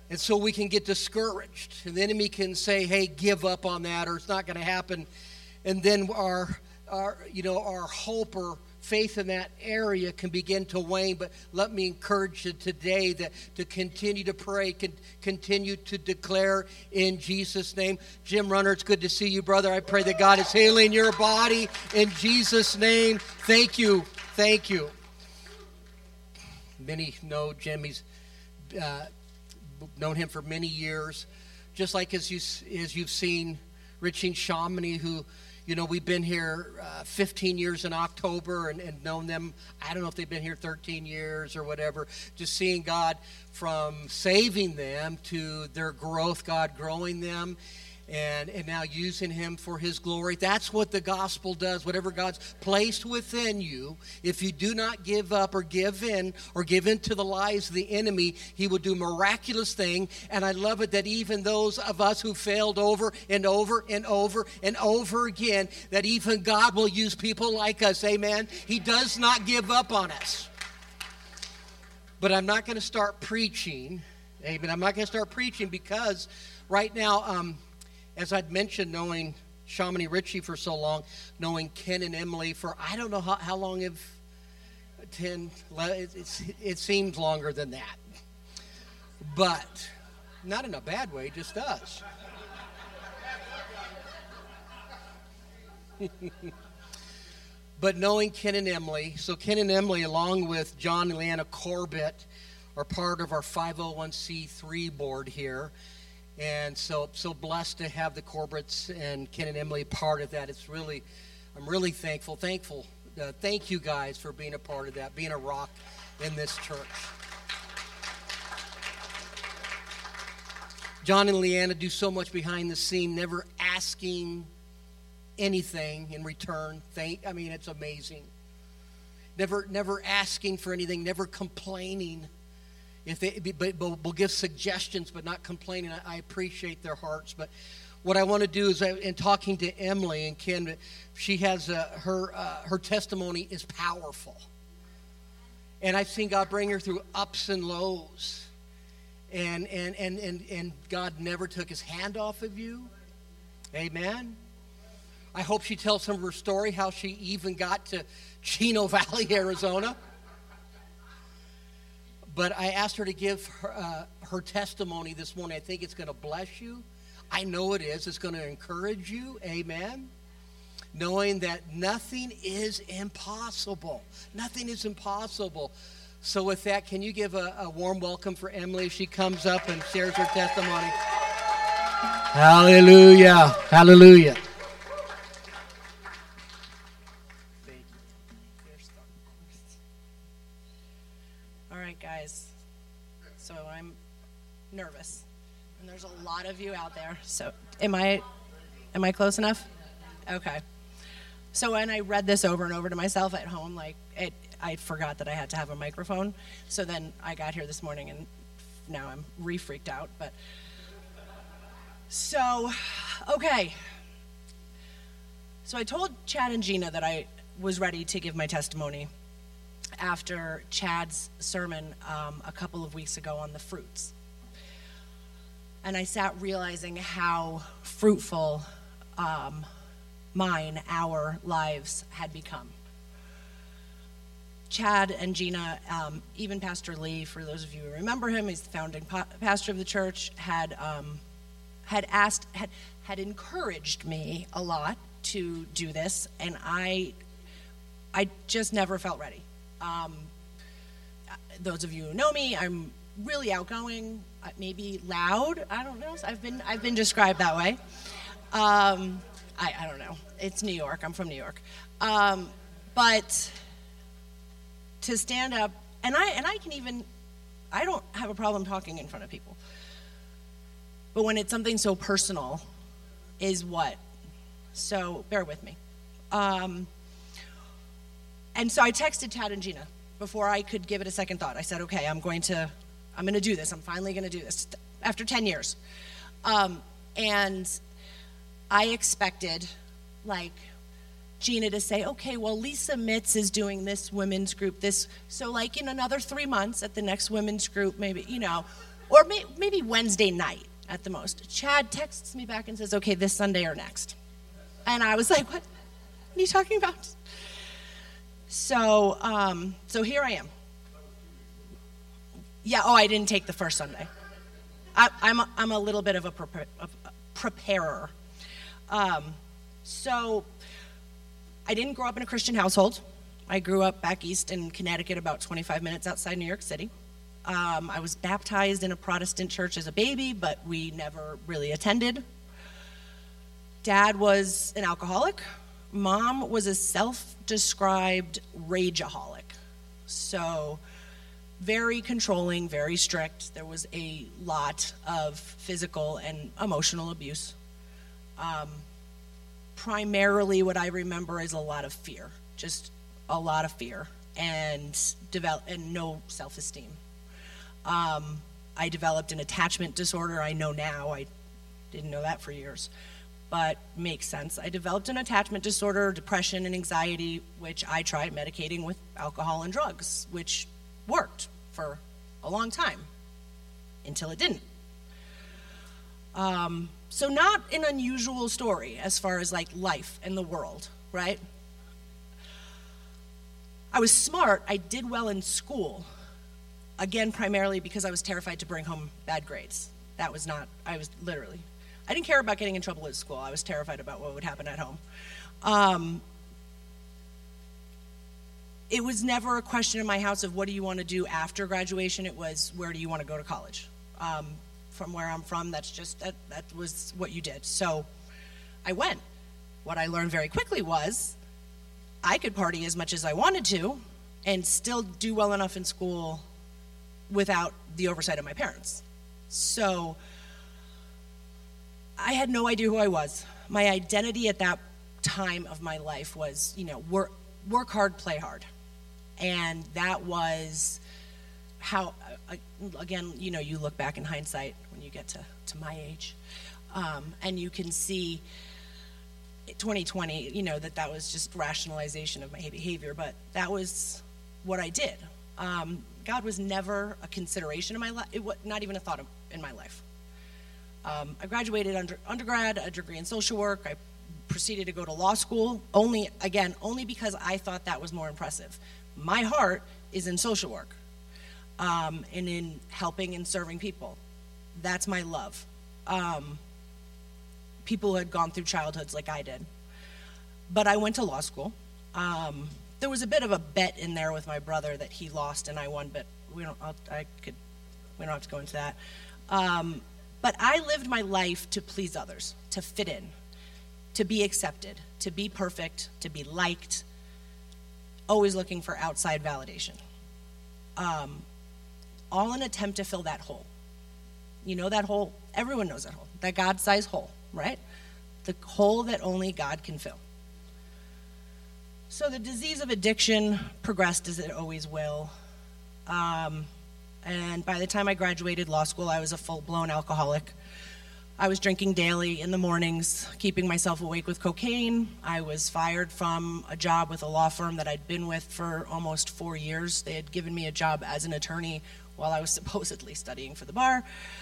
And so we can get discouraged. And the enemy can say, hey, give up on that, or it's not going to happen. And then our hope or faith in that area can begin to wane. But let me encourage you today that to continue to pray, continue to declare in Jesus' name. Jim Runner, it's good to see you, brother. I pray that God is healing your body in Jesus' name. Thank you. Thank you. Many know Jim. He's known him for many years. Just like as you've seen Richie and Chamonix, who, we've been here 15 years in October and known them. I don't know if they've been here 13 years or whatever. Just seeing God from saving them to their growth, God growing them, and now using him for his glory. That's what the gospel does. Whatever God's placed within you, if you do not give up or give in to the lies of the enemy, he will do miraculous thing. And I love it that even those of us who failed over and over and over and over again, that even God will use people like us. Amen. He does not give up on us. But I'm not going to start preaching. Amen. I'm not going to start preaching because right now, as I'd mentioned, knowing Chamonix Richie for so long, knowing Ken and Emily for I don't know how long it seems longer than that. But not in a bad way, just us. But knowing Ken and Emily, so Ken and Emily, along with John and Leanna Corbett, are part of our 501c3 board here. And so blessed to have the Corbett's and Ken and Emily part of that. I'm really thankful. Thank you guys for being a part of that, being a rock in this church. John and Leanna do so much behind the scene, never asking anything in return. It's amazing. Never asking for anything, never complaining. But we'll give suggestions, but not complaining. I appreciate their hearts. But what I want to do is, in talking to Emily and Ken, she has her testimony is powerful, and I've seen God bring her through ups and lows, and God never took His hand off of you. Amen. I hope she tells some of her story, how she even got to Chino Valley, Arizona. But I asked her to give her testimony this morning. I think it's going to bless you. I know it is. It's going to encourage you. Amen. Knowing that nothing is impossible. Nothing is impossible. So with that, can you give a warm welcome for Emily as she comes up and shares her testimony? Hallelujah. Hallelujah. Guys, so I'm nervous, and there's a lot of you out there. So am I close enough? Okay. So when I read this over and over to myself at home, I forgot that I had to have a microphone. So then I got here this morning, and now I'm re-freaked out. But so, okay. So I told Chad and Gina that I was ready to give my testimony after Chad's sermon a couple of weeks ago on the fruits. And I sat realizing how fruitful our lives had become. Chad and Gina, even Pastor Lee, for those of you who remember him, he's the founding pastor of the church, had encouraged me a lot to do this, and I just never felt ready. Those of you who know me, I'm really outgoing, maybe loud. I don't know. I've been described that way. I don't know. It's New York. I'm from New York. But to stand up, and I don't have a problem talking in front of people. But when it's something so personal, is what? So bear with me. And so I texted Chad and Gina before I could give it a second thought. I said, okay, I'm going to do this. I'm finally going to do this after 10 years. And I expected, Gina to say, okay, well, Lisa Mitz is doing this women's group, so in another 3 months at the next women's group, maybe, or maybe Wednesday night at the most. Chad texts me back and says, okay, this Sunday or next. And I was like, what are you talking about? So here I am. Yeah, I didn't take the first Sunday. I'm a little bit of a preparer. So I didn't grow up in a Christian household. I grew up back east in Connecticut, about 25 minutes outside New York City. I was baptized in a Protestant church as a baby, but we never really attended. Dad was an alcoholic. Mom was a self-described rageaholic. So very controlling, very strict. There was a lot of physical and emotional abuse. Primarily what I remember is a lot of fear, just a lot of fear, and no self-esteem. I developed an attachment disorder. I know now. I didn't know that for years, but makes sense. I developed an attachment disorder, depression, and anxiety, which I tried medicating with alcohol and drugs, which worked for a long time until it didn't. So not an unusual story as far as like life and the world, right? I was smart. I did well in school. Again, primarily because I was terrified to bring home bad grades. I didn't care about getting in trouble at school. I was terrified about what would happen at home. It was never a question in my house of what do you want to do after graduation. It was, where do you want to go to college? From where I'm from, that was what you did. So I went. What I learned very quickly was I could party as much as I wanted to and still do well enough in school without the oversight of my parents. So I had no idea who I was. My identity at that time of my life was, work hard, play hard. And that was how, again, you look back in hindsight when you get to my age, and you can see 2020, that was just rationalization of my behavior, but that was what I did. God was never a consideration in my life. It was not even a thought in my life. I graduated undergrad, a degree in social work. I proceeded to go to law school, only because I thought that was more impressive. My heart is in social work, and in helping and serving people. That's my love. People who had gone through childhoods like I did. But I went to law school. There was a bit of a bet in there with my brother that he lost and I won, but we don't have to go into that. But I lived my life to please others, to fit in, to be accepted, to be perfect, to be liked, always looking for outside validation. All in an attempt to fill that hole. You know that hole? Everyone knows that hole, that God-sized hole, right? The hole that only God can fill. So the disease of addiction progressed as it always will. And by the time I graduated law school, I was a full-blown alcoholic. I was drinking daily in the mornings, keeping myself awake with cocaine. I was fired from a job with a law firm that I'd been with for almost 4 years. They had given me a job as an attorney while I was supposedly studying for the bar.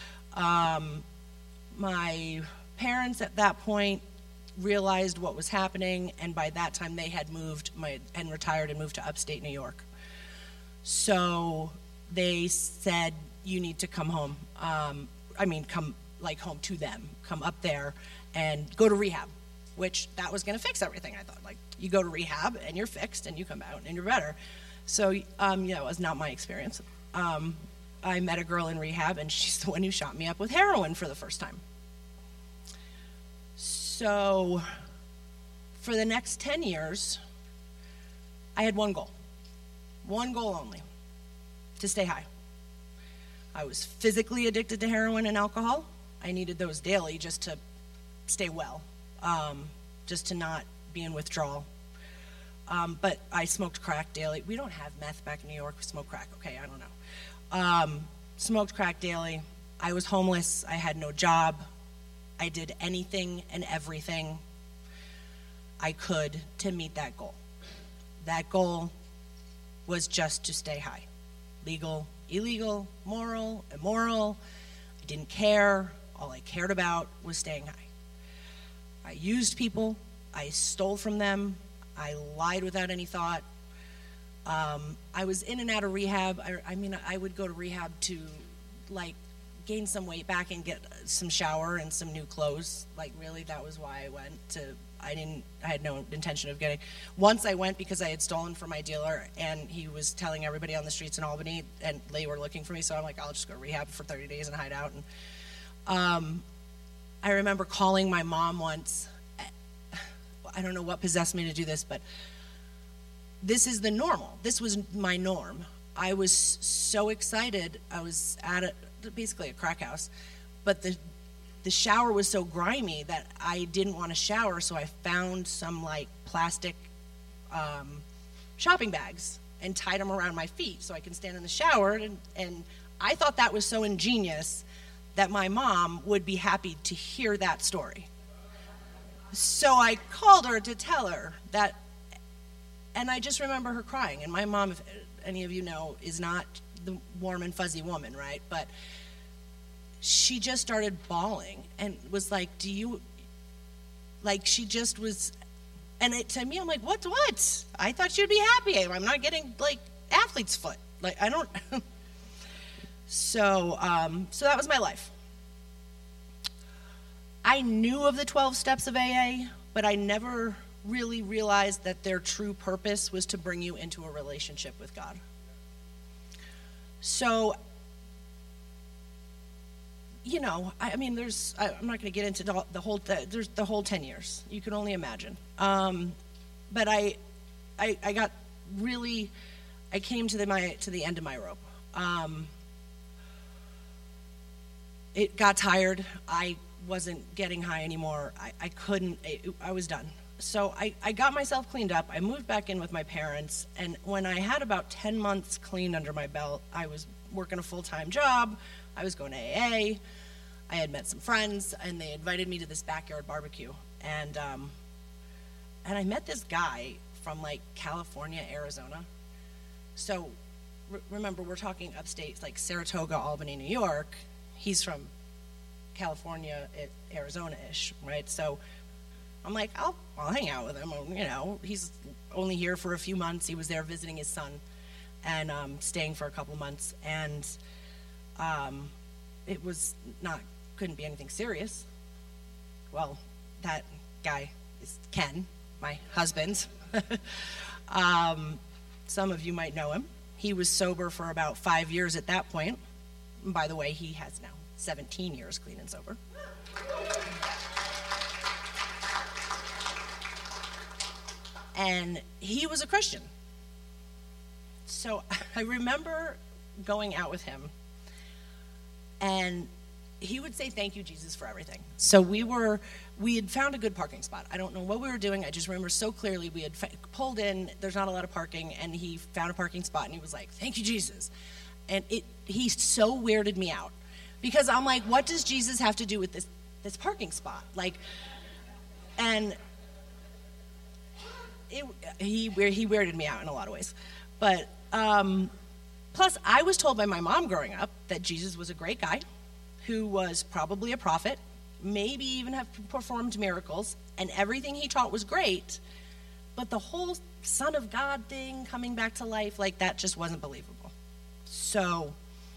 My parents at that point realized what was happening, and by that time they had retired and moved to upstate New York. So they said, you need to come home. Come home to them, come up there and go to rehab, which that was going to fix everything. I thought, you go to rehab and you're fixed and you come out and you're better. So, it was not my experience. I met a girl in rehab and she's the one who shot me up with heroin for the first time. So for the next 10 years, I had one goal only, to stay high. I was physically addicted to heroin and alcohol. I needed those daily just to stay well, just to not be in withdrawal. But I smoked crack daily. We don't have meth back in New York. We smoke crack. Okay, I don't know. Smoked crack daily. I was homeless. I had no job. I did anything and everything I could to meet that goal. That goal was just to stay high. Legal, illegal, moral, immoral. I didn't care. All I cared about was staying high. I used people. I stole from them. I lied without any thought. I was in and out of rehab. I would go to rehab to, like, gain some weight back and get some shower and some new clothes. Like, really, that was why I went to. I had no intention of getting. Once I went because I had stolen from my dealer, and he was telling everybody on the streets in Albany, and they were looking for me. So I'm like, I'll just go to rehab for 30 days and hide out. And I remember calling my mom once. I don't know what possessed me to do this, but this is the normal. This was my norm. I was so excited. I was at basically a crack house, but the shower was so grimy that I didn't want to shower, so I found some like plastic shopping bags and tied them around my feet so I can stand in the shower. And I thought that was so ingenious that my mom would be happy to hear that story. So I called her to tell her that, and I just remember her crying. And my mom, if any of you know, is not the warm and fuzzy woman, right? But she just started bawling and was like, she just was, and to me, I'm like, what? I thought you'd be happy. I'm not getting, like, athlete's foot. Like, I don't. So that was my life. I knew of the 12 steps of AA, but I never really realized that their true purpose was to bring you into a relationship with God. So, I'm not going to get into there's the whole 10 years. You can only imagine. But I got really, I came to the end of my rope. It got tired. I wasn't getting high anymore. I couldn't, I was done. So I got myself cleaned up. I moved back in with my parents. And when I had about 10 months clean under my belt, I was working a full-time job. I was going to AA. I had met some friends, and they invited me to this backyard barbecue. And I met this guy from, like, California, Arizona. So remember, we're talking upstate, like Saratoga, Albany, New York. He's from California, Arizona-ish, right? So I'm like, I'll hang out with him. He's only here for a few months. He was there visiting his son and staying for a couple months. And it was couldn't be anything serious. Well, that guy is Ken, my husband. Some of you might know him. He was sober for about 5 years at that point. And by the way, he has now 17 years clean and sober. And he was a Christian. So I remember going out with him, and he would say, "Thank you, Jesus, for everything." So we had found a good parking spot. I don't know what we were doing. I just remember so clearly we had pulled in. There's not a lot of parking, and he found a parking spot, and he was like, "Thank you, Jesus." And he so weirded me out, because I'm like, what does Jesus have to do with this parking spot? Like, and he weirded me out in a lot of ways. But plus, I was told by my mom growing up that Jesus was a great guy who was probably a prophet, maybe even have performed miracles, and everything he taught was great, but the whole Son of God thing, coming back to life, like, that just wasn't believable. So,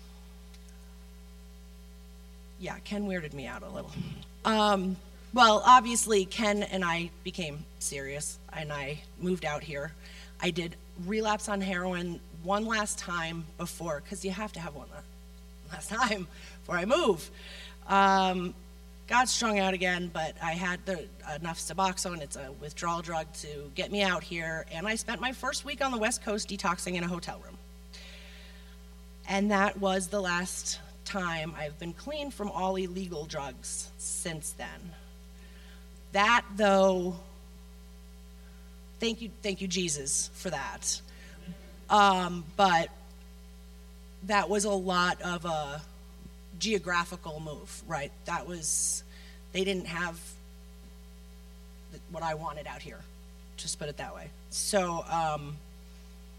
yeah, Ken weirded me out a little. Well, obviously, Ken and I became serious, and I moved out here. I did relapse on heroin one last time before, because you have to have one last time before I move. Got strung out again, but I had enough Suboxone. It's a withdrawal drug to get me out here, and I spent my first week on the West Coast detoxing in a hotel room. And that was the last time. I've been clean from all illegal drugs since then. That, though, thank you, Jesus, for that. But that was a lot of a geographical move, right? They didn't have what I wanted out here, just put it that way. So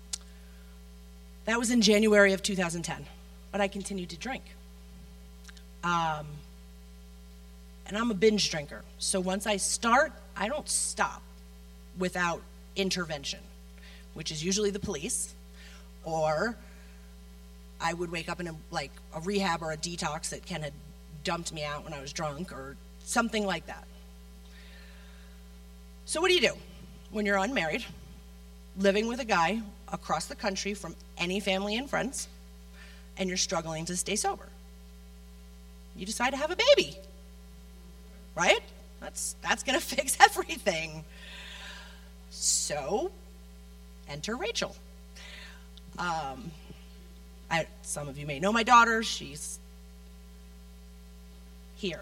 that was in January of 2010, but I continued to drink. And I'm a binge drinker. So once I start, I don't stop without intervention, which is usually the police, or I would wake up in a rehab or a detox that Ken had dumped me out when I was drunk or something like that. So what do you do when you're unmarried, living with a guy across the country from any family and friends, and you're struggling to stay sober? You decide to have a baby, right? That's going to fix everything. So, enter Rachel. Some of you may know my daughter. She's here.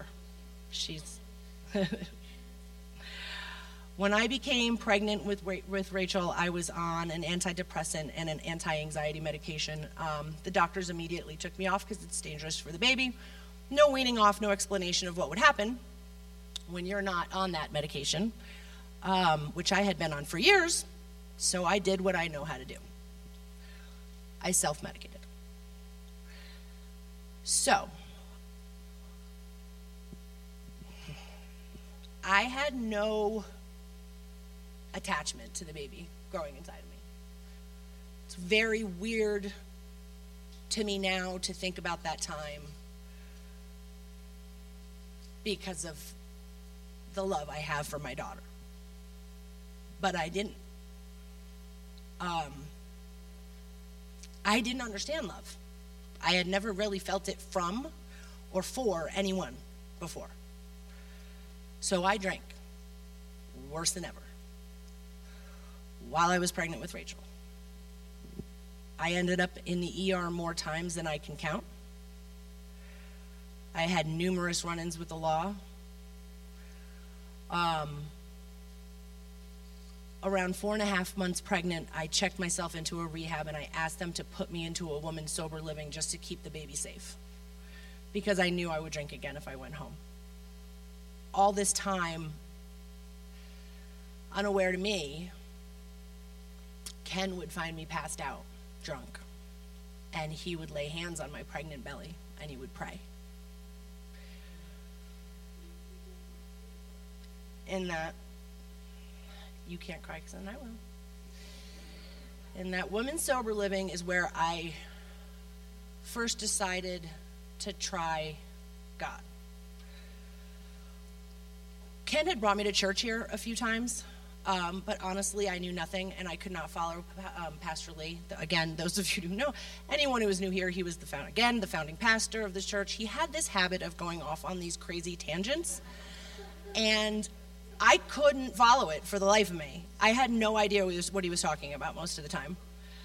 When I became pregnant with Rachel, I was on an antidepressant and an anti-anxiety medication. The doctors immediately took me off because it's dangerous for the baby. No weaning off, no explanation of what would happen when you're not on that medication, which I had been on for years, so I did what I know how to do. I self-medicated. So, I had no attachment to the baby growing inside of me. It's very weird to me now to think about that time because of the love I have for my daughter. But I didn't. I didn't understand love. I had never really felt it from or for anyone before. So I drank worse than ever while I was pregnant with Rachel. I ended up in the ER more times than I can count. I had numerous run-ins with the law. Around 4.5 months pregnant, I checked myself into a rehab and I asked them to put me into a woman's sober living just to keep the baby safe, because I knew I would drink again if I went home. All this time, unaware to me, Ken would find me passed out, drunk, and he would lay hands on my pregnant belly and he would pray. In that, you can't cry because then I will. In that women's sober living is where I first decided to try God. Ken had brought me to church here a few times, but honestly, I knew nothing, and I could not follow Pastor Lee. Again, those of you who know, anyone who is new here, he was the founding pastor of this church. He had this habit of going off on these crazy tangents, and I couldn't follow it for the life of me. I had no idea what he was talking about most of the time.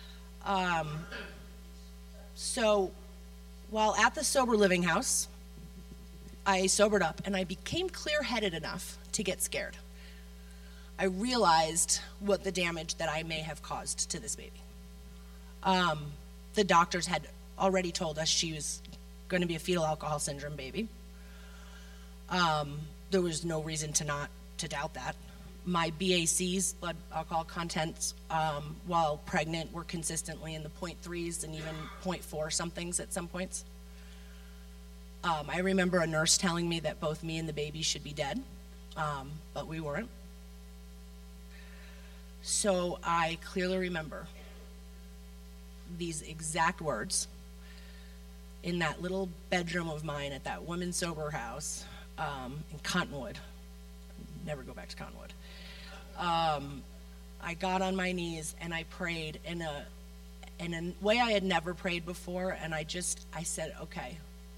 So while at the sober living house, I sobered up and I became clear-headed enough to get scared. I realized what the damage that I may have caused to this baby. The doctors had already told us she was going to be a fetal alcohol syndrome baby. There was no reason to doubt that. My BACs, blood alcohol contents, while pregnant were consistently in the 0.3s and even 0.4 somethings at some points. I remember a nurse telling me that both me and the baby should be dead, but we weren't. So I clearly remember these exact words in that little bedroom of mine at that women's sober house in Cottonwood. Never go back to Cottonwood. I got on my knees and I prayed in a way I had never prayed before, and I said, okay.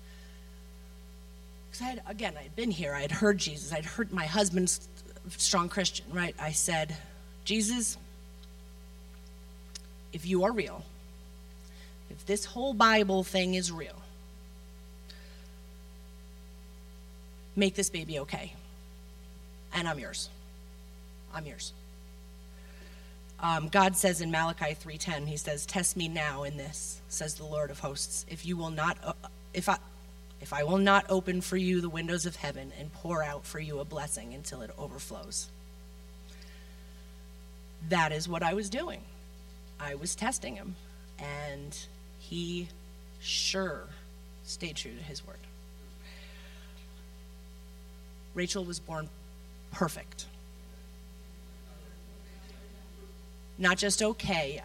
Because I had been here, I had heard Jesus, I'd heard my husband's strong Christian, right? I said, Jesus, if you are real, if this whole Bible thing is real, make this baby okay. And I'm yours. I'm yours. God says in Malachi 3:10, he says, test me now in this, says the Lord of hosts, if I will not open for you the windows of heaven and pour out for you a blessing until it overflows. That is what I was doing. I was testing him, and he sure stayed true to his word. Rachel was born perfect. Not just okay,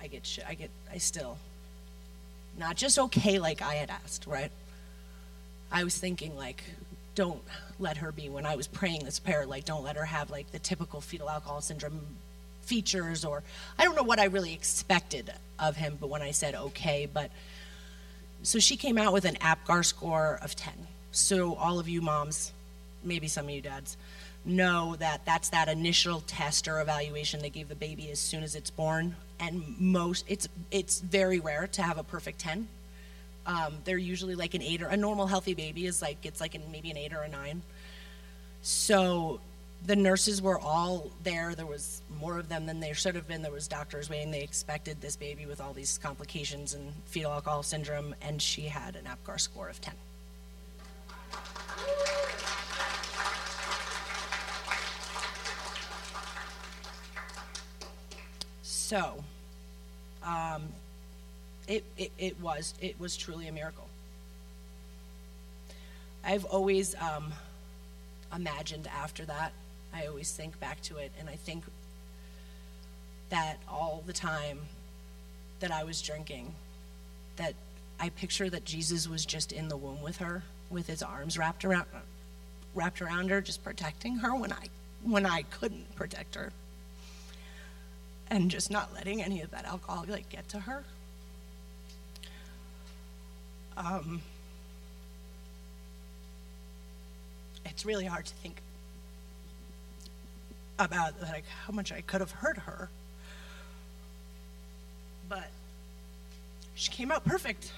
not just okay like I had asked, right? I was thinking like, don't let her be, when I was praying this prayer, like don't let her have like the typical fetal alcohol syndrome features, or I don't know what I really expected of him, but when I said okay, so she came out with an APGAR score of 10. So all of you moms, maybe some of you dads, know that that's that initial test or evaluation they give the baby as soon as it's born, and it's very rare to have a perfect 10. They're usually like an 8, or a normal healthy baby is like, it's like maybe an 8 or a 9. So the nurses were all there. There was more of them than there should have been. There was doctors waiting. They expected this baby with all these complications and fetal alcohol syndrome, and she had an APGAR score of 10. So, it was truly a miracle. I've always imagined after that, I always think back to it, and I think that all the time that I was drinking, that I picture that Jesus was just in the womb with her, with his arms wrapped around her, just protecting her when I couldn't protect her, and just not letting any of that alcohol get to her. It's really hard to think about how much I could have hurt her, but she came out perfect.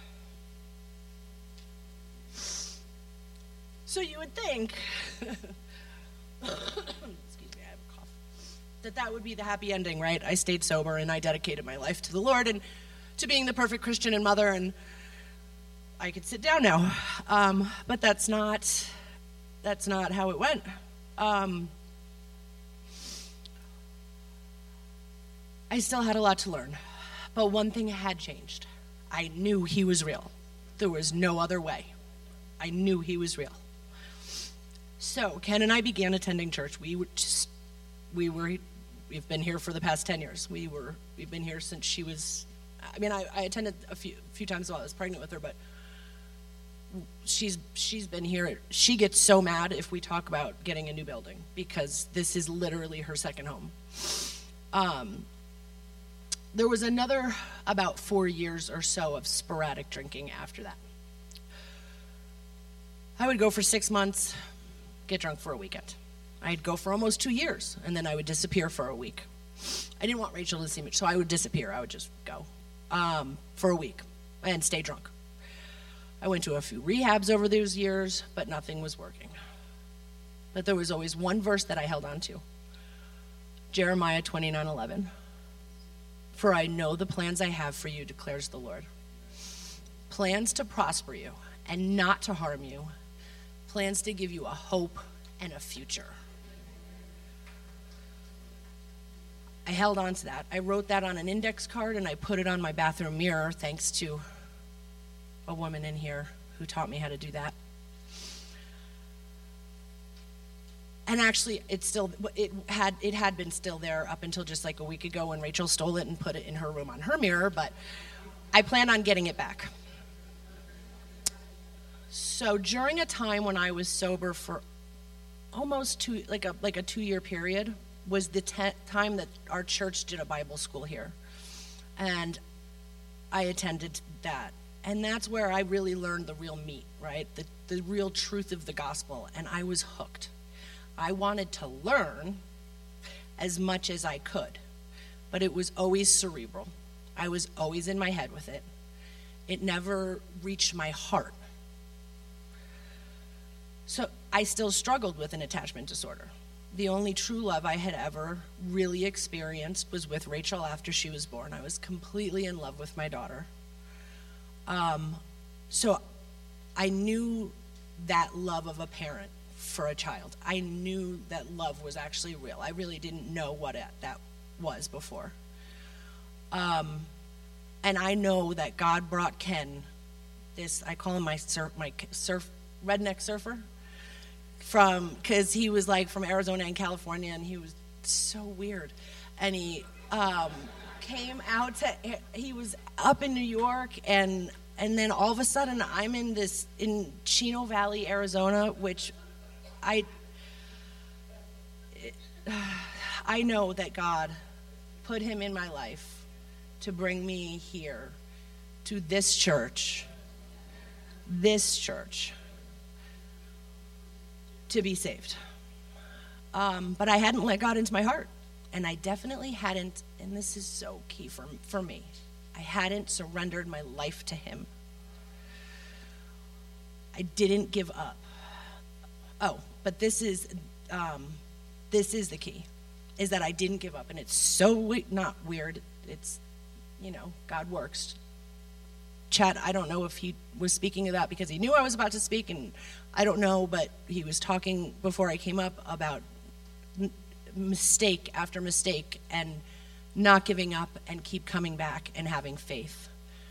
So you would think, excuse me, I have a cough, that would be the happy ending, right? I stayed sober and I dedicated my life to the Lord and to being the perfect Christian and mother, and I could sit down now. But that's not how it went. I still had a lot to learn, but one thing had changed. I knew he was real. There was no other way. I knew he was real. So Ken and I began attending church. We've been here for the past 10 years. We've been here since she was, I attended a few times while I was pregnant with her, but she's been here. She gets so mad if we talk about getting a new building, because this is literally her second home. There was another about 4 years or so of sporadic drinking after that. I would go for 6 months, get drunk for a weekend. I'd go for almost 2 years, and then I would disappear for a week. I didn't want Rachel to see me, so I would disappear. I would just go for a week and stay drunk. I went to a few rehabs over those years, but nothing was working. But there was always one verse that I held on to. Jeremiah 29:11. For I know the plans I have for you, declares the Lord. Plans to prosper you and not to harm you. Plans to give you a hope and a future. I held on to that. I wrote that on an index card and I put it on my bathroom mirror, thanks to a woman in here who taught me how to do that. And actually, it had been still there up until just like a week ago when Rachel stole it and put it in her room on her mirror, but I plan on getting it back. So during a time when I was sober for almost a 2-year period was the time that our church did a Bible school here. And I attended that. And that's where I really learned the real meat, right? The real truth of the gospel. And I was hooked. I wanted to learn as much as I could, but it was always cerebral. I was always in my head with it. It never reached my heart. So I still struggled with an attachment disorder. The only true love I had ever really experienced was with Rachel after she was born. I was completely in love with my daughter. So I knew that love of a parent for a child. I knew that love was actually real. I really didn't know what that was before. And I know that God brought Ken, I call him my redneck surfer, because he was like from Arizona and California, and he was so weird. And he came out he was up in New York, and then all of a sudden I'm in Chino Valley, Arizona, which I know that God put him in my life to bring me here to this church, to be saved. But I hadn't let God into my heart. And I definitely hadn't, and this is so key for me, I hadn't surrendered my life to him. I didn't give up. Oh, but this is the key, is that I didn't give up. And it's so not weird. It's, God works. Chad, I don't know if he was speaking of that because he knew I was about to speak, and I don't know, but he was talking before I came up about mistake after mistake and not giving up and keep coming back and having faith.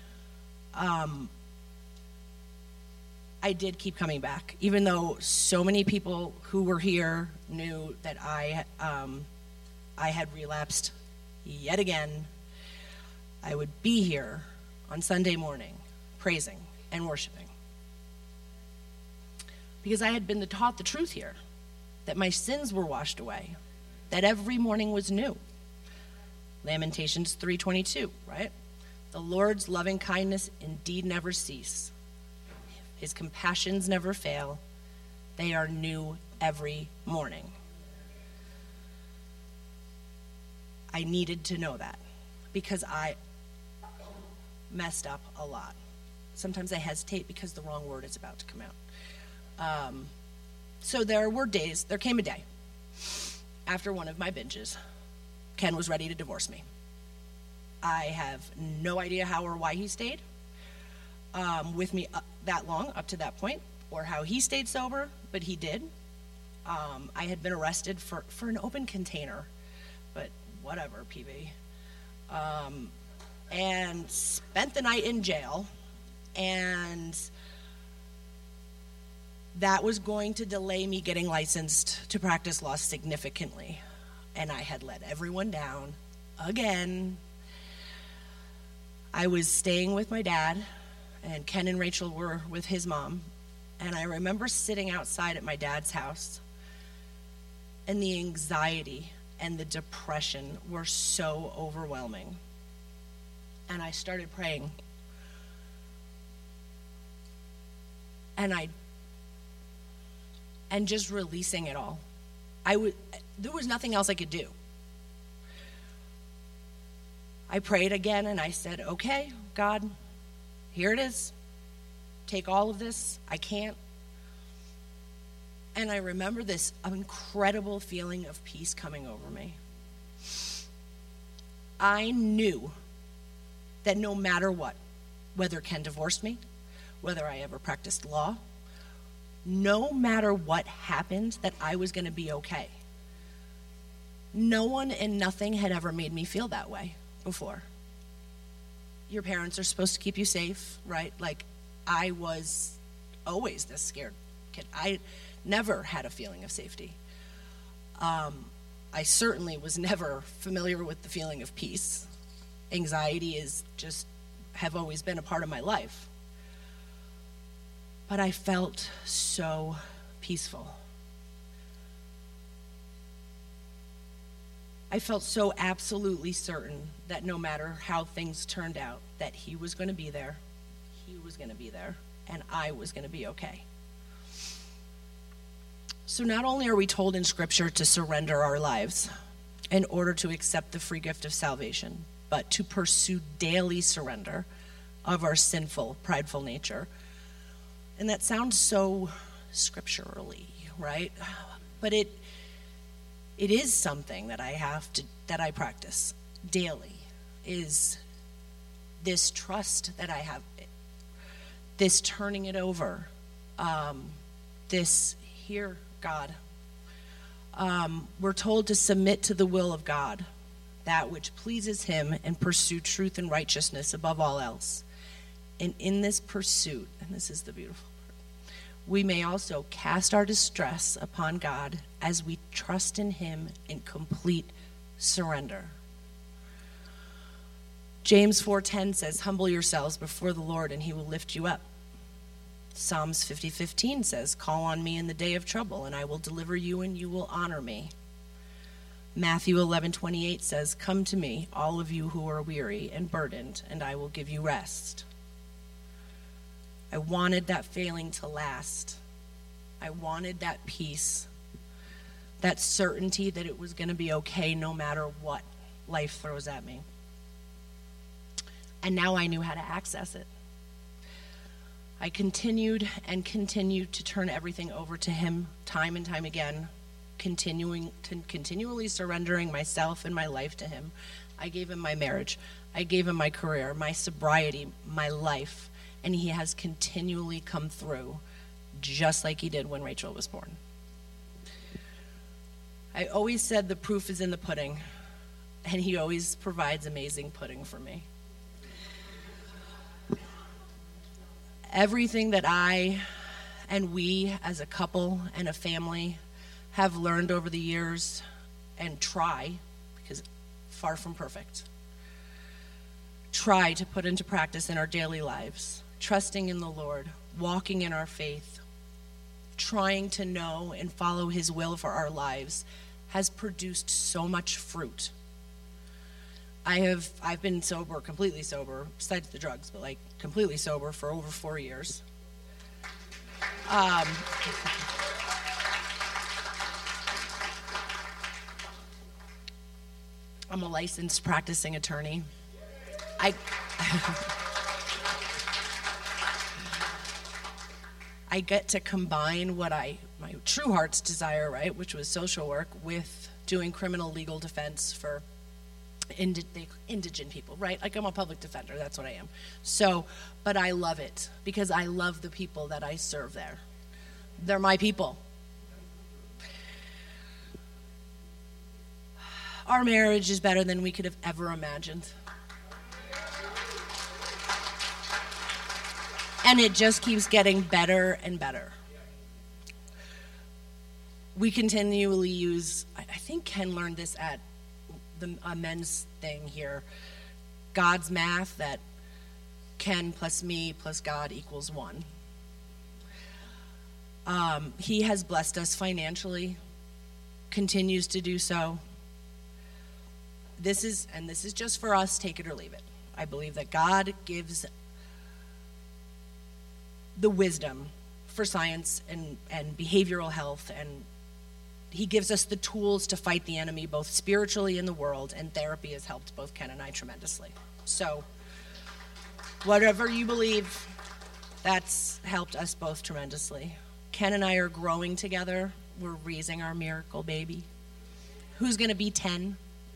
I did keep coming back, even though so many people who were here knew that I had relapsed yet again. I would be here on Sunday morning praising and worshiping because I had been taught the truth here, that my sins were washed away, that every morning was new. Lamentations 3:22, right? The Lord's loving kindness indeed never cease. His compassions never fail. They are new every morning. I needed to know that because I messed up a lot. Sometimes I hesitate because the wrong word is about to come out. So there came a day after one of my binges, Ken was ready to divorce me. I have no idea how or why he stayed with me that long, up to that point, or how he stayed sober, but he did. I had been arrested for an open container, but whatever, PB. And spent the night in jail, and that was going to delay me getting licensed to practice law significantly. And I had let everyone down again. I was staying with my dad, and Ken and Rachel were with his mom. And I remember sitting outside at my dad's house, and the anxiety and the depression were so overwhelming. And I started praying. And just releasing it all. There was nothing else I could do. I prayed again and I said, okay, God, here it is. Take all of this. I can't. And I remember this incredible feeling of peace coming over me. I knew that no matter what, whether Ken divorced me, whether I ever practiced law, no matter what happened, that I was going to be okay. No one and nothing had ever made me feel that way before. Your parents are supposed to keep you safe, right? Like, I was always this scared kid. I never had a feeling of safety. I certainly was never familiar with the feeling of peace. Anxiety have always been a part of my life. But I felt so peaceful. I felt so absolutely certain that no matter how things turned out, that he was going to be there, and I was going to be okay. So not only are we told in Scripture to surrender our lives in order to accept the free gift of salvation, but to pursue daily surrender of our sinful, prideful nature. And that sounds so scripturally, right? But it is something that I practice daily, is this trust that I have, this turning it over, this here, God. We're told to submit to the will of God, that which pleases him, and pursue truth and righteousness above all else. And in this pursuit, and this is the beautiful part, we may also cast our distress upon God as we trust in him in complete surrender. James 4:10 says, humble yourselves before the Lord and he will lift you up. Psalms 50:15 says, call on me in the day of trouble and I will deliver you and you will honor me. Matthew 11:28 says, come to me, all of you who are weary and burdened, and I will give you rest. I wanted that failing to last. I wanted that peace, that certainty that it was going to be okay no matter what life throws at me. And now I knew how to access it. I continued to turn everything over to him time and time again, continually surrendering myself and my life to him. I gave him my marriage. I gave him my career, my sobriety, my life, and he has continually come through just like he did when Rachel was born. I always said the proof is in the pudding, and he always provides amazing pudding for me. Everything that I and we as a couple and a family have learned over the years and try, because far from perfect, try to put into practice in our daily lives, trusting in the Lord, walking in our faith, trying to know and follow his will for our lives, has produced so much fruit. I've been sober, completely sober, besides the drugs, but like completely sober for over 4 years. I'm a licensed practicing attorney. I get to combine my true heart's desire, right, which was social work, with doing criminal legal defense for indigent people, right? Like I'm a public defender, that's what I am. So, but I love it because I love the people that I serve there. They're my people. Our marriage is better than we could have ever imagined. And it just keeps getting better and better. We continually use, I think Ken learned this at a men's thing here, God's math, that Ken plus me plus God equals 1. He has blessed us financially, continues to do so. This is just for us, take it or leave it. I believe that God gives the wisdom for science and behavioral health, and he gives us the tools to fight the enemy both spiritually in the world, and therapy has helped both Ken and I tremendously. So whatever you believe, that's helped us both tremendously. Ken and I are growing together. We're raising our miracle baby, who's going to be 10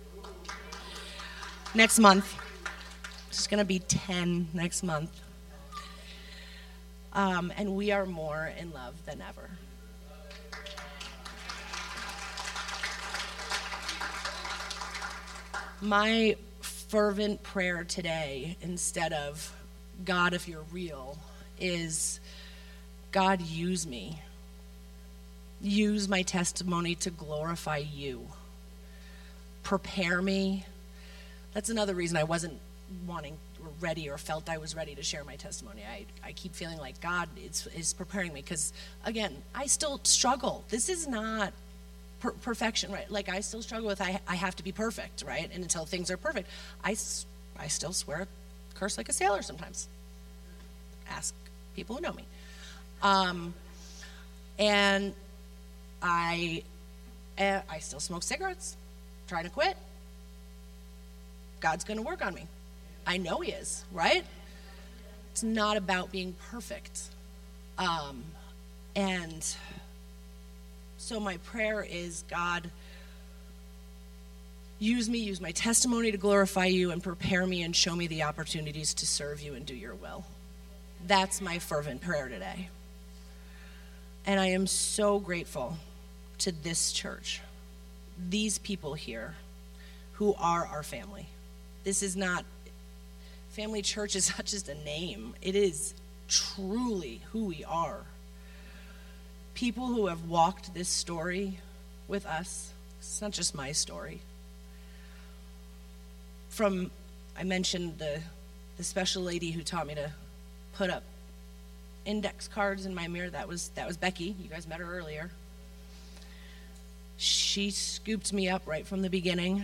next month. She's going to be 10 next month. And we are more in love than ever. My fervent prayer today, instead of God, if you're real, is God, use me. Use my testimony to glorify you. Prepare me. That's another reason I wasn't wanting or ready or felt I was ready to share my testimony. I keep feeling like God is preparing me because, again, I still struggle. This is not perfection, right? Like I still struggle with I have to be perfect, right? And until things are perfect, I still swear, curse like a sailor sometimes. Ask people who know me. And I still smoke cigarettes, trying to quit. God's going to work on me. I know he is, right? It's not about being perfect. And so my prayer is, God, use me, use my testimony to glorify you and prepare me and show me the opportunities to serve you and do your will. That's my fervent prayer today. And I am so grateful to this church, these people here who are our family. This is not, Family Church is not just a name. It is truly who we are. people who have walked this story with us. It's not just my story. I mentioned the special lady who taught me to put up index cards in my mirror. That was Becky. You guys met her earlier. She scooped me up right from the beginning.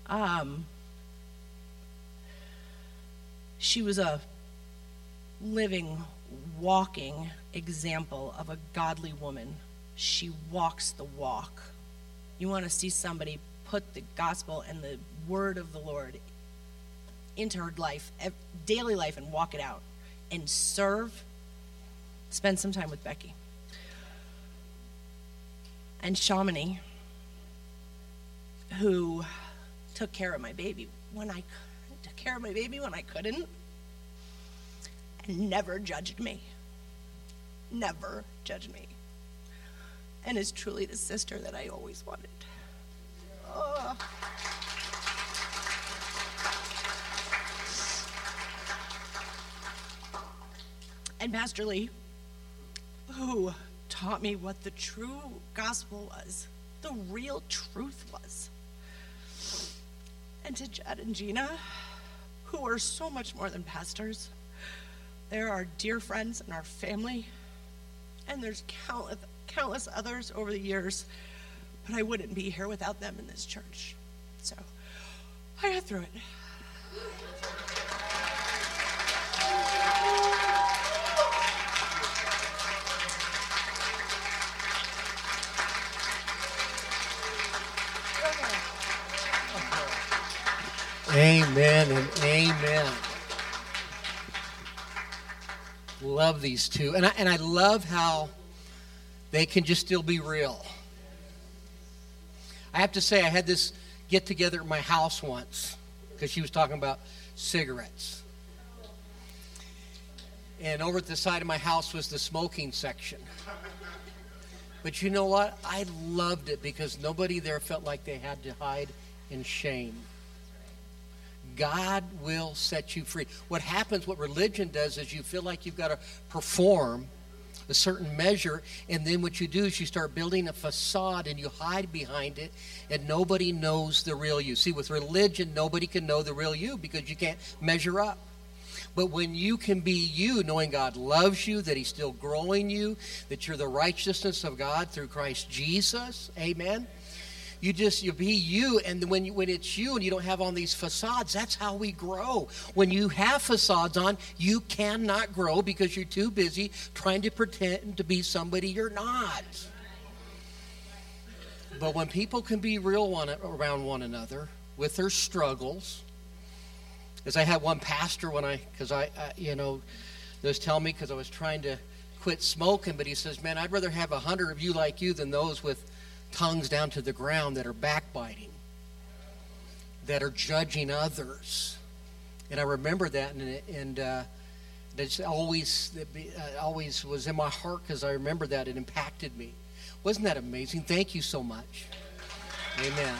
She was a living, walking example of a godly woman. She walks the walk. You want to see somebody put the gospel and the word of the Lord into her life, daily life, and walk it out and serve. Spend some time with Becky. And Shamini, who took care of my baby when I couldn't, and never judged me. Never judged me. And is truly the sister that I always wanted. Oh. And Pastor Lee, who taught me what the true gospel was, the real truth was. And to Jed and Gina, who are so much more than pastors. They're our dear friends and our family. And there's countless others over the years, but I wouldn't be here without them in this church. So I got through it. Amen and amen. Love these two. And I love how they can just still be real. I have to say, I had this get together at my house once because she was talking about cigarettes. And over at the side of my house was the smoking section. But you know what? I loved it because nobody there felt like they had to hide in shame. God will set you free. What happens, what religion does, is you feel like you've got to perform a certain measure, and then what you do is you start building a facade and you hide behind it, and nobody knows the real you. See, with religion, nobody can know the real you because you can't measure up. But when you can be you, knowing God loves you, that He's still growing you, that you're the righteousness of God through Christ Jesus, amen? You be you, and when it's you and you don't have on these facades, that's how we grow. When you have facades on, you cannot grow because you're too busy trying to pretend to be somebody you're not. But when people can be real around one another with their struggles, as I had one pastor because I was telling me because I was trying to quit smoking, but he says, man, I'd rather have 100 of you like you than those with tongues down to the ground that are backbiting, that are judging others. And I remember that, and it always was in my heart because I remember that. It impacted me. Wasn't that amazing? Thank you so much. Amen.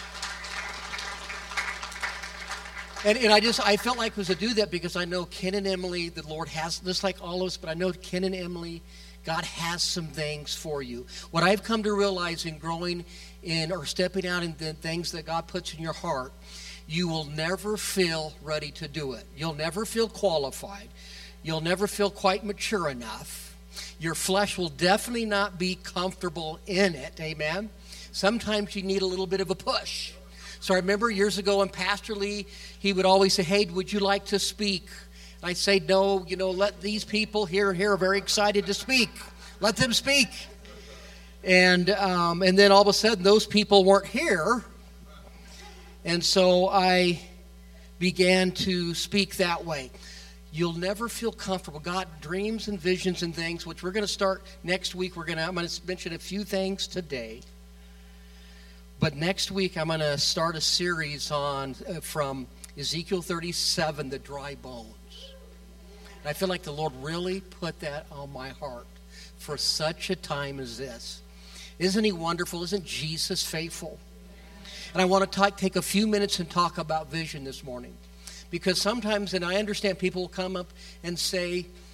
And I felt like it was to do that because I know Ken and Emily, the Lord has, just like all of us, but I know Ken and Emily, God has some things for you. What I've come to realize in growing in or stepping out in the things that God puts in your heart, you will never feel ready to do it. You'll never feel qualified. You'll never feel quite mature enough. Your flesh will definitely not be comfortable in it. Amen? Sometimes you need a little bit of a push. So I remember years ago when Pastor Lee, he would always say, hey, would you like to speak? I say, no, let these people here are very excited to speak. Let them speak. And then all of a sudden, those people weren't here. And so I began to speak that way. You'll never feel comfortable. God dreams and visions and things, which we're going to start next week. I'm going to mention a few things today. But next week, I'm going to start a series on from Ezekiel 37, the dry bones. And I feel like the Lord really put that on my heart for such a time as this. Isn't He wonderful? Isn't Jesus faithful? And I want to take a few minutes and talk about vision this morning. Because sometimes, and I understand people will come up and say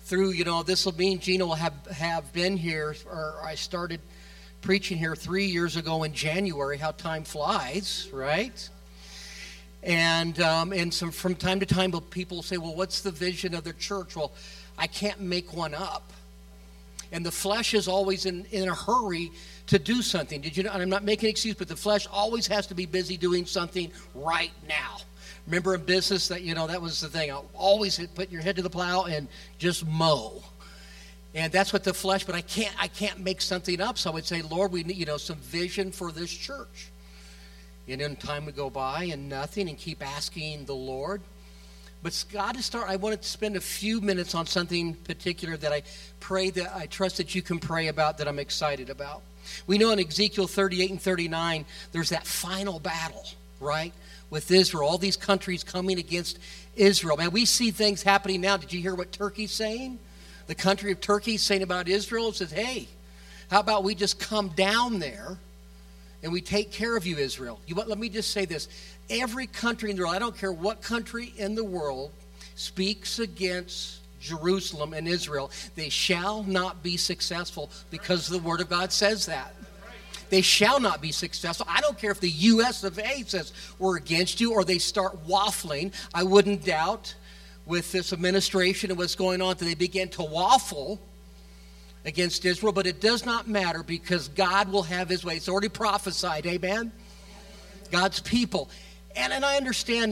through, this will mean Gina will have been here, or I started preaching here 3 years ago in January. How time flies, right? And from time to time, people say, well, what's the vision of the church? Well, I can't make one up. And the flesh is always in a hurry to do something. Did you know? And I'm not making an excuse, but the flesh always has to be busy doing something right now. Remember in business that was the thing. Always put your head to the plow and just mow. And that's what the flesh, but I can't make something up. So I would say, Lord, we need, some vision for this church. And then time would go by and nothing, and keep asking the Lord. But God is I wanted to spend a few minutes on something particular that I trust that you can pray about, that I'm excited about. We know in Ezekiel 38 and 39, there's that final battle, right? With Israel, all these countries coming against Israel. Man, we see things happening now. Did you hear what Turkey's saying? The country of Turkey is saying about Israel. It says, hey, how about we just come down there and we take care of you, Israel? Let me just say this. Every country in the world, I don't care what country in the world, speaks against Jerusalem and Israel, they shall not be successful, because the Word of God says that. They shall not be successful. I don't care if the U.S. of A. says we're against you, or they start waffling. I wouldn't doubt with this administration and what's going on that they begin to waffle against Israel, but it does not matter, because God will have his way. It's already prophesied, amen? God's people. And I understand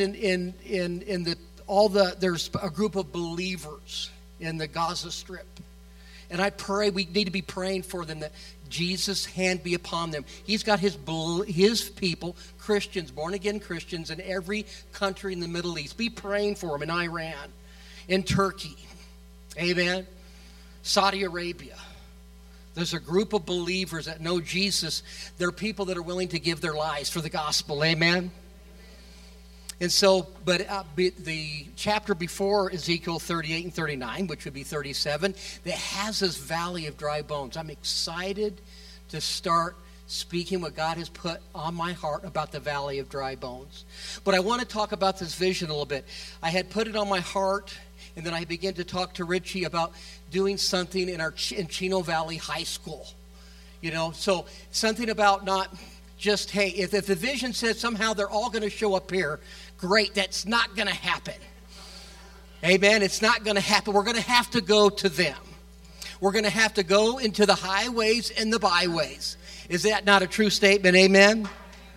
there's a group of believers in the Gaza Strip. And I pray, we need to be praying for them, that Jesus' hand be upon them. He's got his people, Christians, born-again Christians, in every country in the Middle East. Be praying for them in Iran, in Turkey, amen? Saudi Arabia. There's a group of believers that know Jesus. They're people that are willing to give their lives for the gospel, amen? And so, but the chapter before Ezekiel 38 and 39, which would be 37, that has this valley of dry bones. I'm excited to start speaking what God has put on my heart about the valley of dry bones. But I want to talk about this vision a little bit. I had put it on my heart, and then I began to talk to Richie about doing something in Chino Valley High School. So something about not just, hey, if the vision says somehow they're all going to show up here, great, that's not going to happen. Amen, it's not going to happen. We're going to have to go to them. We're going to have to go into the highways and the byways. Is that not a true statement? Amen?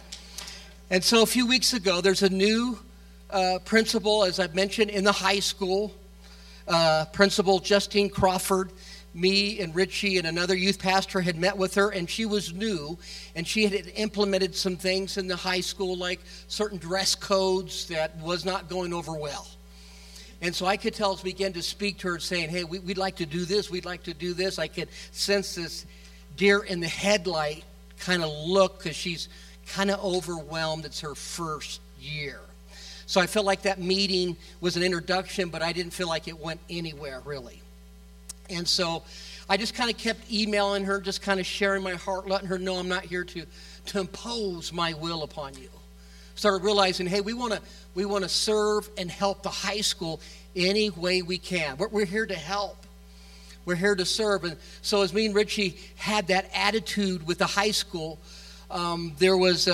And so a few weeks ago, there's a new principal, as I've mentioned, in the high school. Principal Justine Crawford. Me and Richie and another youth pastor had met with her, and she was new, and she had implemented some things in the high school, like certain dress codes that was not going over well. And so I could tell, as we began to speak to her, saying, hey, we'd like to do this, we'd like to do this. I could sense this deer in the headlight kind of look, because she's kind of overwhelmed. It's her first year. So I felt like that meeting was an introduction, but I didn't feel like it went anywhere, really. And so I just kind of kept emailing her, just kind of sharing my heart, letting her know I'm not here to impose my will upon you. Started realizing, hey, we want to serve and help the high school any way we can. We're here to help. We're here to serve. And so as me and Richie had that attitude with the high school, there was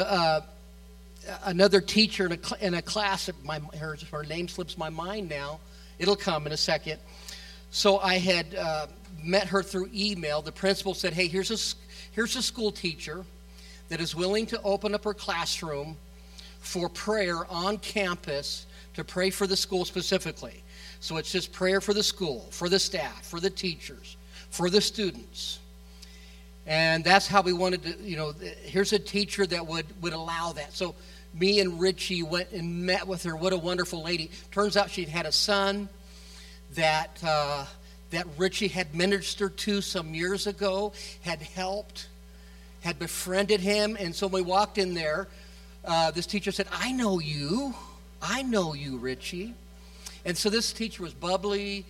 another teacher in a class. Her name slips my mind now. It'll come in a second. So I had met her through email. The principal said, hey, here's a school teacher that is willing to open up her classroom for prayer on campus, to pray for the school specifically. So it's just prayer for the school, for the staff, for the teachers, for the students. And that's how we wanted to, here's a teacher that would allow that. So me and Richie went and met with her. What a wonderful lady. Turns out she'd had a son that Richie had ministered to some years ago, had helped, had befriended him. And so when we walked in there, this teacher said, I know you, Richie. And so this teacher was bubbly,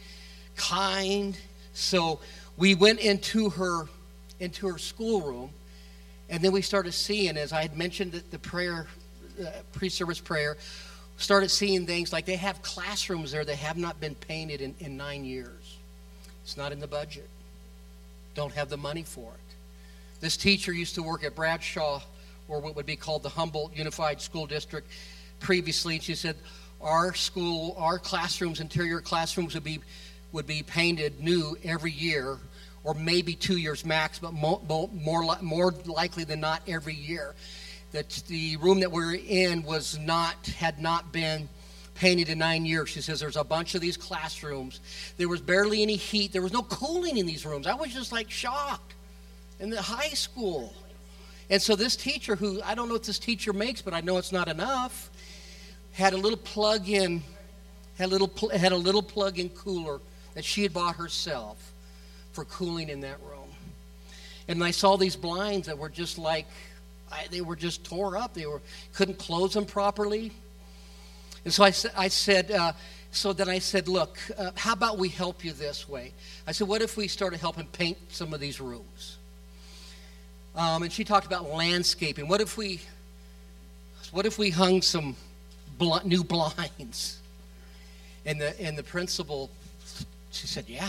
kind. So we went into her schoolroom, and then we started seeing, as I had mentioned, the prayer, pre-service prayer, started seeing things like they have classrooms there that have not been painted in 9 years. It's not in the budget. Don't have the money for it. This teacher used to work at Bradshaw, or what would be called the Humboldt Unified School District previously, and she said our school, our classrooms, interior classrooms would be painted new every year, or maybe 2 years max, but more likely than not every year. That the room that we're in had not been painted in 9 years. She says there's a bunch of these classrooms. There was barely any heat. There was no cooling in these rooms. I was just like shocked. In the high school. And so this teacher, who I don't know what this teacher makes, but I know it's not enough, had a little plug-in cooler that she had bought herself for cooling in that room. And I saw these blinds that were just like, they were just tore up. Couldn't close them properly. And so I said, look, how about we help you this way? I said, what if we started helping paint some of these rooms? And she talked about landscaping. What if we hung some new blinds? And the principal, she said, yeah.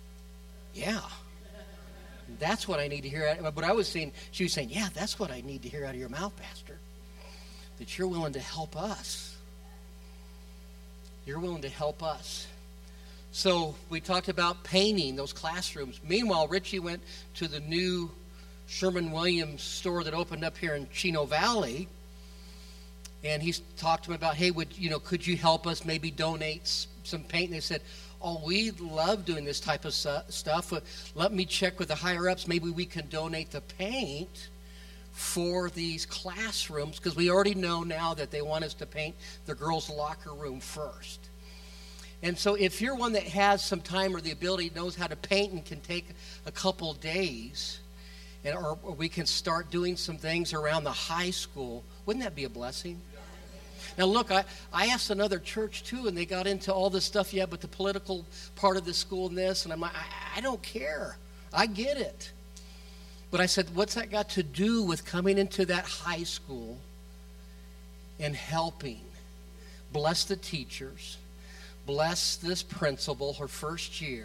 That's what I need to hear. But I was saying, she was saying, yeah, that's what I need to hear out of your mouth, Pastor. That you're willing to help us. You're willing to help us. So we talked about painting those classrooms. Meanwhile, Richie went to the new Sherman-Williams store that opened up here in Chino Valley, and he talked to him about, hey, could you help us maybe donate some paint? And they said, oh, we love doing this type of stuff. Let me check with the higher-ups. Maybe we can donate the paint for these classrooms, because we already know now that they want us to paint the girls' locker room first. And so if you're one that has some time or the ability, knows how to paint and can take a couple days, or we can start doing some things around the high school, wouldn't that be a blessing? Now look, I asked another church too, and they got into all this stuff, yeah, but the political part of the school and this, and I'm like, I don't care. I get it. But I said, what's that got to do with coming into that high school and helping? Bless the teachers. Bless this principal, her first year.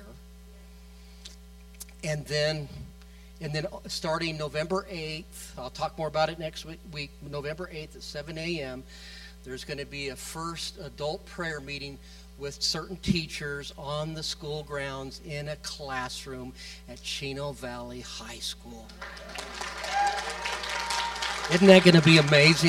And then starting November 8th, I'll talk more about it next week, November 8th at 7 a.m., there's going to be a first adult prayer meeting with certain teachers on the school grounds in a classroom at Chino Valley High School. Isn't that going to be amazing?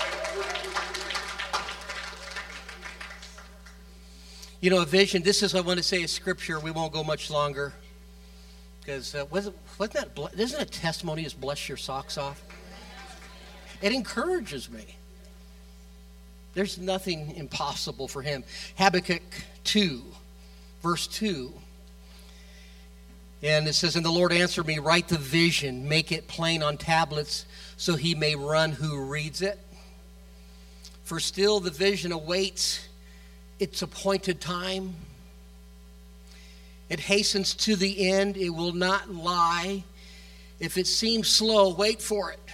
You know, a vision, this is what I want to say is scripture. We won't go much longer. Because isn't a testimony just bless your socks off? It encourages me. There's nothing impossible for him. Habakkuk 2, verse 2. And it says, and the Lord answered me, write the vision, make it plain on tablets, so he may run who reads it. For still the vision awaits its appointed time. It hastens to the end. It will not lie. If it seems slow, wait for it.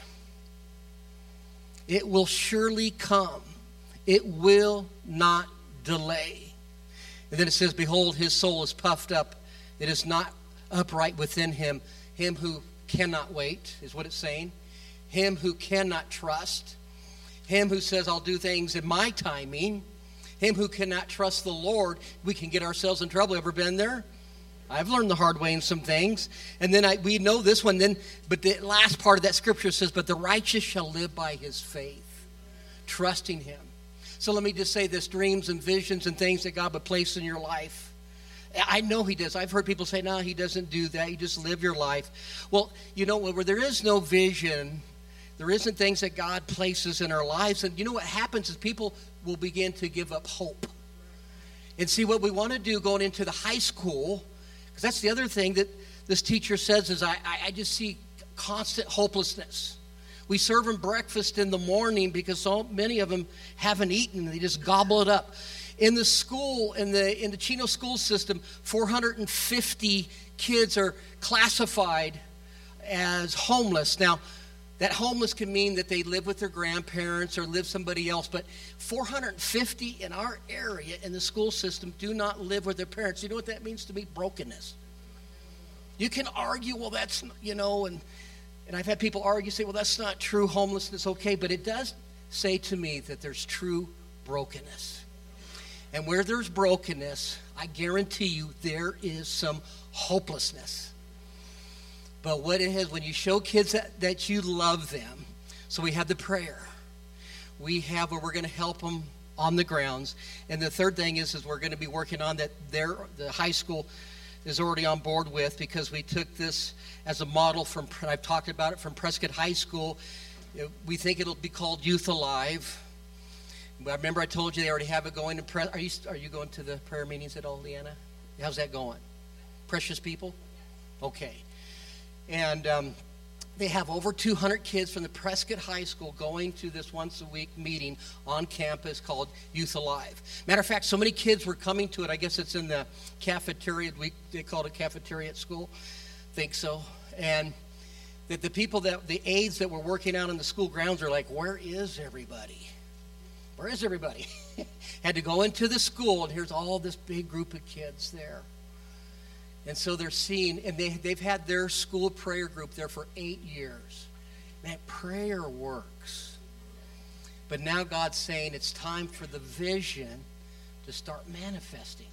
It will surely come. It will not delay. And then it says, behold, his soul is puffed up. It is not upright within him. Him who cannot wait is what it's saying. Him who cannot trust. Him who says, I'll do things in my timing. Him who cannot trust the Lord. We can get ourselves in trouble. Ever been there? I've learned the hard way in some things. And then we know this one. But the last part of that scripture says, but the righteous shall live by his faith, trusting him. So let me just say this, dreams and visions and things that God would place in your life. I know he does. I've heard people say, no, he doesn't do that. You just live your life. Well, you know, where there is no vision, there isn't things that God places in our lives. And you know what happens is people will begin to give up hope. And see, what we want to do going into the high school, because that's the other thing that this teacher says is I just see constant hopelessness. We serve them breakfast in the morning because so many of them haven't eaten. They just gobble it up. In the school, in the Chino school system, 450 kids are classified as homeless. Now, that homeless can mean that they live with their grandparents or live somebody else, but 450 in our area in the school system do not live with their parents. You know what that means to me? Brokenness. You can argue, well, that's, and I've had people argue, say, well, that's not true, homelessness, okay, but it does say to me that there's true brokenness. And where there's brokenness, I guarantee you there is some hopelessness. But what it is, when you show kids that you love them, so we have the prayer. We have where we're going to help them on the grounds. And the third thing is we're going to be working on that the high school is already on board with, because we took this as a model from, and I've talked about it, from Prescott High School. We think it'll be called Youth Alive. I remember I told you they already have it going. Are you going to the prayer meetings at all, Leanna? How's that going? Precious people? Okay. And they have over 200 kids from the Prescott High School going to this once-a-week meeting on campus called Youth Alive. Matter of fact, so many kids were coming to it. I guess it's in the cafeteria. They call it a cafeteria at school. Think so. And that the aides that were working out in the school grounds are like, where is everybody? Where is everybody? Had to go into the school, and here's all this big group of kids there. And so they're seeing, and they've had their school prayer group there for 8 years. Man, prayer works. But now God's saying it's time for the vision to start manifesting.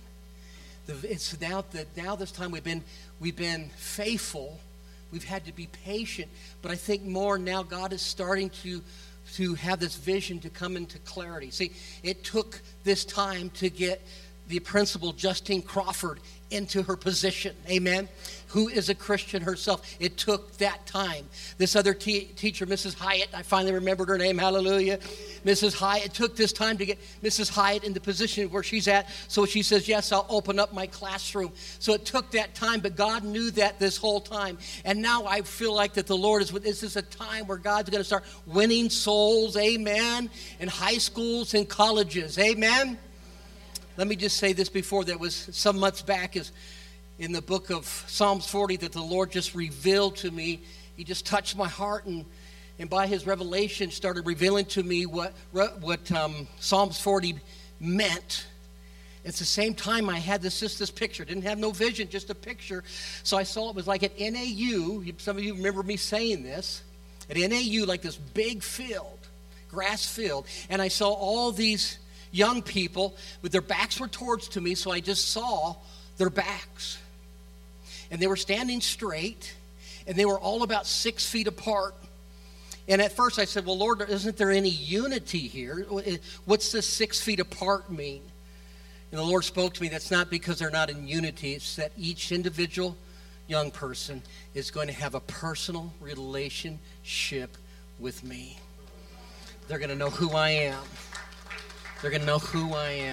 It's now this time we've been faithful. We've had to be patient. But I think more now God is starting to have this vision to come into clarity. See, it took this time to get the principal, Justine Crawford, into her position. Amen. Who is a Christian herself. It took that time. This other teacher, Mrs. Hyatt, I finally remembered her name. Hallelujah. Mrs. Hyatt. It took this time to get Mrs. Hyatt in the position where she's at. So she says, yes, I'll open up my classroom. So it took that time, but God knew that this whole time. And now I feel like that the Lord this is a time where God's going to start winning souls. Amen. In high schools and colleges. Amen. Let me just say this before that was some months back is in the book of Psalms 40 that the Lord just revealed to me. He just touched my heart and by his revelation started revealing to me what Psalms 40 meant. At the same time I had this picture. Didn't have no vision, just a picture. So I saw it was like at NAU. Some of you remember me saying this. At NAU, like this big field, grass field. And I saw all these young people with their backs were towards to me, so I just saw their backs. And they were standing straight, and they were all about 6 feet apart. And at first I said, well, Lord, isn't there any unity here? What's this 6 feet apart mean? And the Lord spoke to me, that's not because they're not in unity. It's that each individual young person is going to have a personal relationship with me. They're going to know who I am. They're going to know who I am.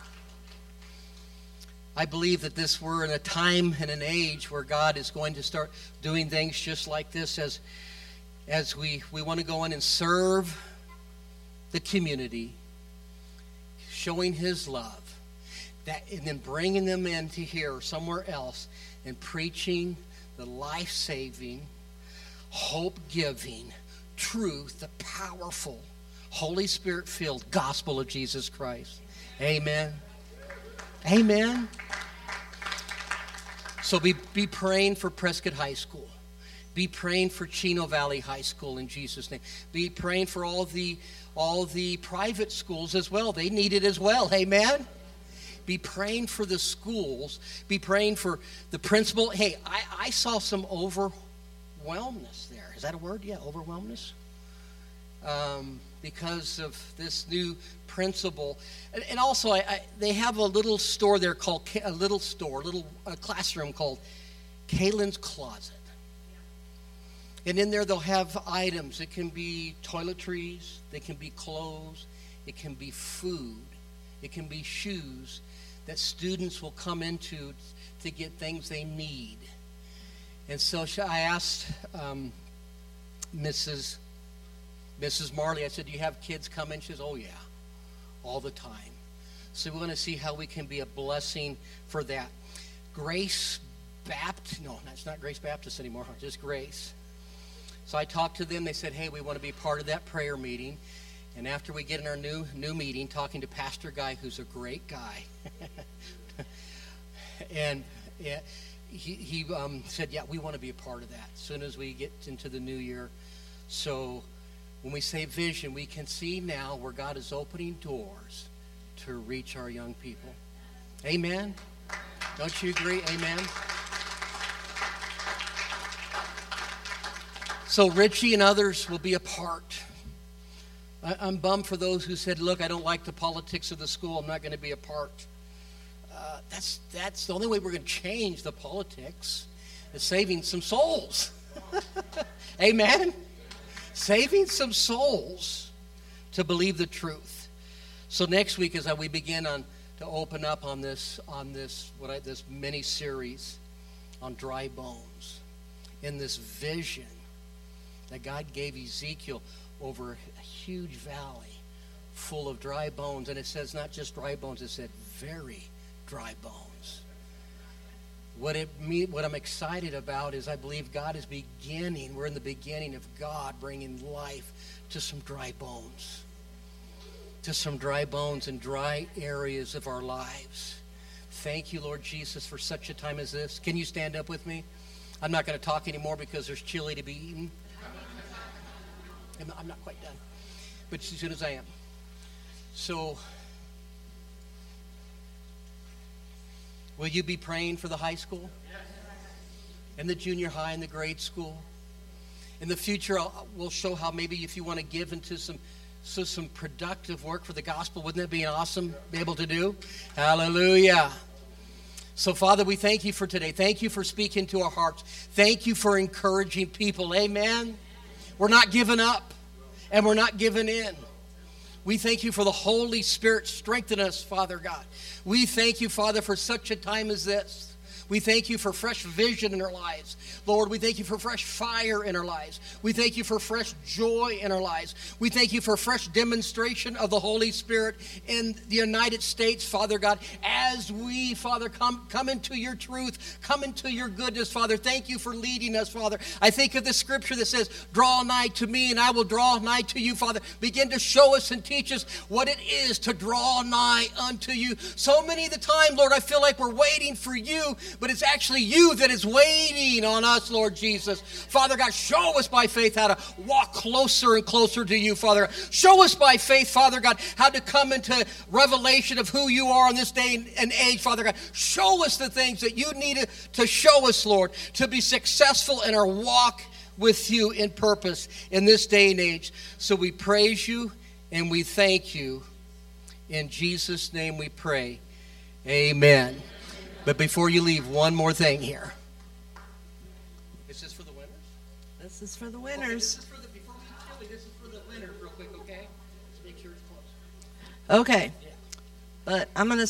I believe that we're in a time and an age where God is going to start doing things just like this as we want to go in and serve the community, showing his love, and then bringing them into here or somewhere else and preaching the life-saving, hope-giving truth, the powerful, Holy Spirit-filled gospel of Jesus Christ. Amen. Amen. So be praying for Prescott High School. Be praying for Chino Valley High School in Jesus' name. Be praying for all the private schools as well. They need it as well. Amen. Be praying for the schools. Be praying for the principal. Hey, I saw some overwhelmness there. Is that a word? Yeah, overwhelmness. Because of this new principal. And also, they have a little store there called, a classroom called Kaylin's Closet. And in there they'll have items. It can be toiletries, they can be clothes, it can be food, it can be shoes that students will come into to get things they need. And so I asked Mrs. Marley, I said, do you have kids come in? She says, oh yeah, all the time. So we want to see how we can be a blessing for that. Grace Baptist, no, it's not Grace Baptist anymore, just Grace. So I talked to them, they said, hey, we want to be part of that prayer meeting. And after we get in our new meeting, talking to Pastor Guy, who's a great guy. And he said, yeah, we want to be a part of that as soon as we get into the new year. So when we say vision, we can see now where God is opening doors to reach our young people. Amen? Don't you agree? Amen? So Richie and others will be a part. I'm bummed for those who said, look, I don't like the politics of the school. I'm not going to be a part. That's the only way we're going to change the politics, is saving some souls. Amen? Saving some souls to believe the truth. So next week, as we begin to open up on this mini series on dry bones, in this vision that God gave Ezekiel over a huge valley full of dry bones. And it says not just dry bones, it said very dry bones. What I'm excited about is I believe God is beginning, we're in the beginning of God bringing life to some dry bones. To some dry bones and dry areas of our lives. Thank you, Lord Jesus, for such a time as this. Can you stand up with me? I'm not going to talk anymore because there's chili to be eaten. I'm not quite done, but as soon as I am. So, will you be praying for the high school? And the junior high and the grade school? In the future, we'll show how maybe if you want to give into some productive work for the gospel, wouldn't that be awesome to be able to do? Hallelujah. So, Father, we thank you for today. Thank you for speaking to our hearts. Thank you for encouraging people. Amen. We're not giving up, and we're not giving in. We thank you for the Holy Spirit strengthening us, Father God. We thank you, Father, for such a time as this. We thank you for fresh vision in our lives. Lord, we thank you for fresh fire in our lives. We thank you for fresh joy in our lives. We thank you for fresh demonstration of the Holy Spirit in the United States, Father God, as we, Father, come into your truth, come into your goodness, Father. Thank you for leading us, Father. I think of the scripture that says, draw nigh to me and I will draw nigh to you, Father. Begin to show us and teach us what it is to draw nigh unto you. So many of the time, Lord, I feel like we're waiting for you, but it's actually you that is waiting on us, Lord Jesus. Father God, show us by faith how to walk closer and closer to you, Father. Show us by faith, Father God, how to come into revelation of who you are in this day and age, Father God. Show us the things that you need to show us, Lord, to be successful in our walk with you in purpose in this day and age. So we praise you and we thank you. In Jesus' name we pray. Amen. But before you leave, one more thing here. Is this for the winners? This is for the winners. Okay, this is for before we eat chili, this is for the winners real quick, okay? Let's make sure it's close. Okay. Yeah. But I'm going to